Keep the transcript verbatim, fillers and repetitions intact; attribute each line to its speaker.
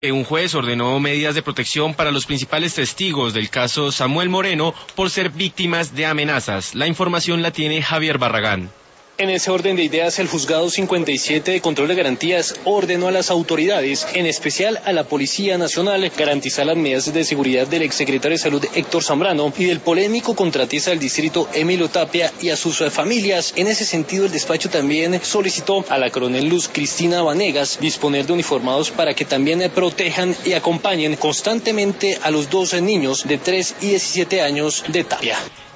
Speaker 1: Un juez ordenó medidas de protección para los principales testigos del caso Samuel Moreno por ser víctimas de amenazas. La información la tiene Javier Barragán.
Speaker 2: En ese orden de ideas, el Juzgado cincuenta y siete de Control de Garantías ordenó a las autoridades, en especial a la Policía Nacional, garantizar las medidas de seguridad del exsecretario de Salud Héctor Zambrano y del polémico contratista del distrito Emilio Tapia y a sus familias. En ese sentido, el despacho también solicitó a la coronel Luz Cristina Vanegas disponer de uniformados para que también protejan y acompañen constantemente a los dos niños de tres y diecisiete años de Tapia.